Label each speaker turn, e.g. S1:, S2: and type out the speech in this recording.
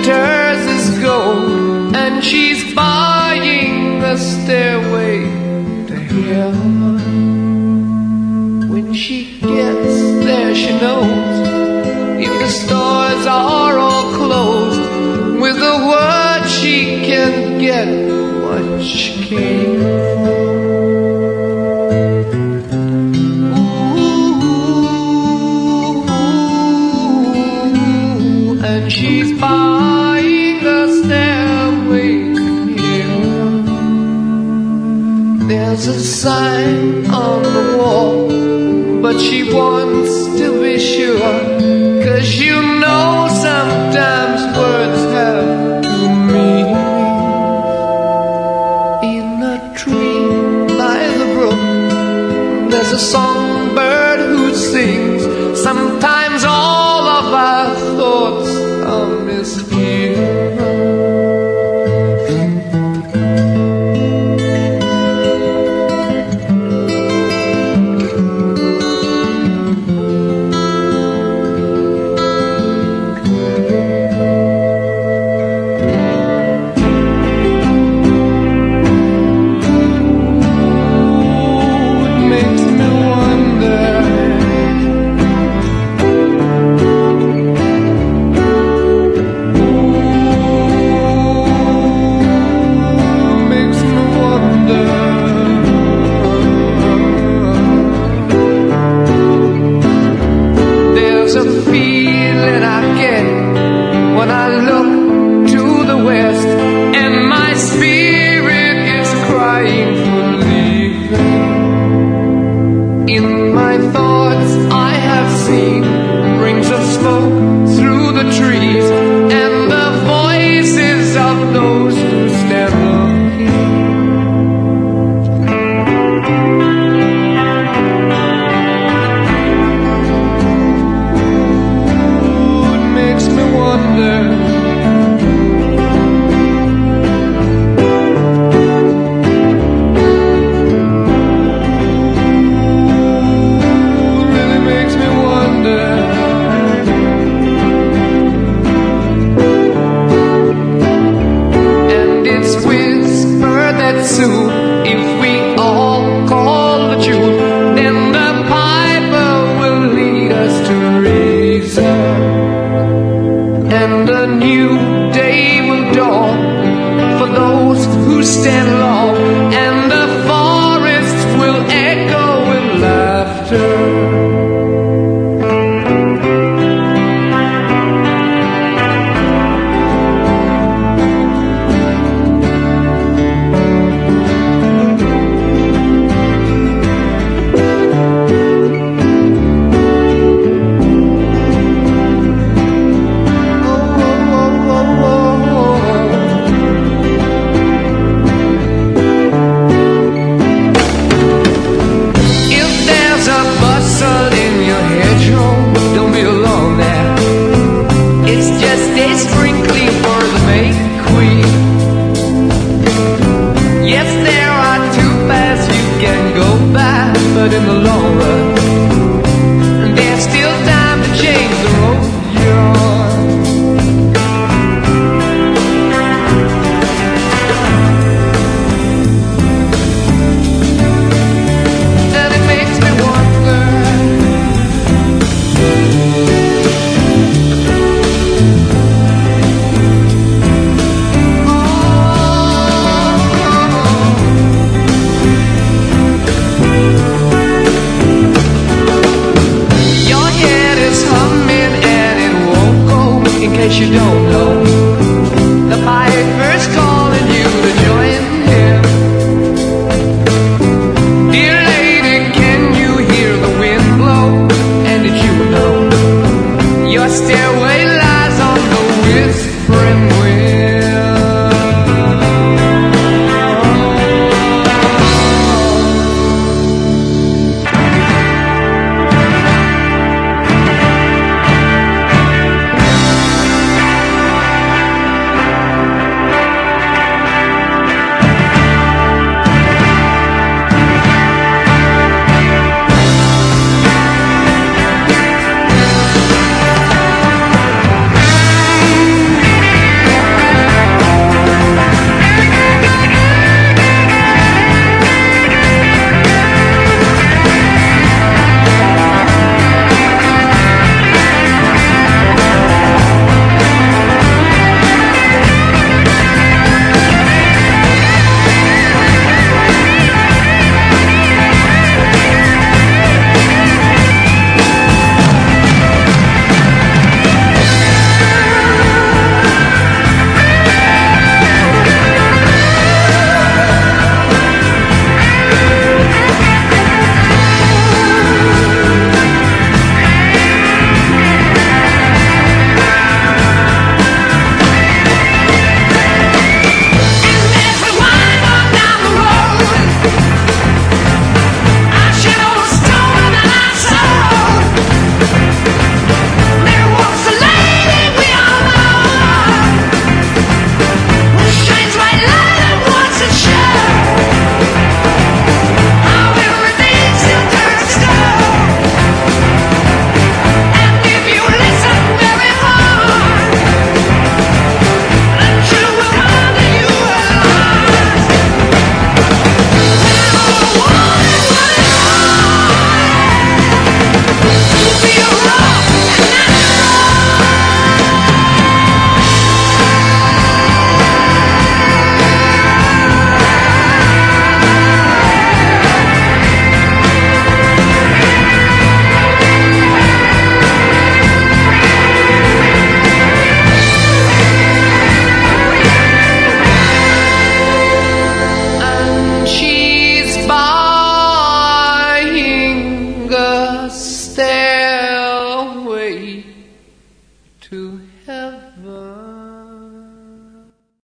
S1: glitters as gold, and she's buying a stairway to heaven. When she gets there, she knows if the stores are all closed, with a word she can get what she came for. And she's buying a stairway here. There's a sign on the wall, but she wants to be sure, 'cause you know sometimes words have two meanings. In a tree by the brook, there's a songbird who sings. Sometimes all of our thoughts are misgiven. If we all call the tune, then the piper will lead us to reason, and a new day will dawn for those who stand long, and the forest will echo with laughter. Yes, there are two paths you can go by, but in the long run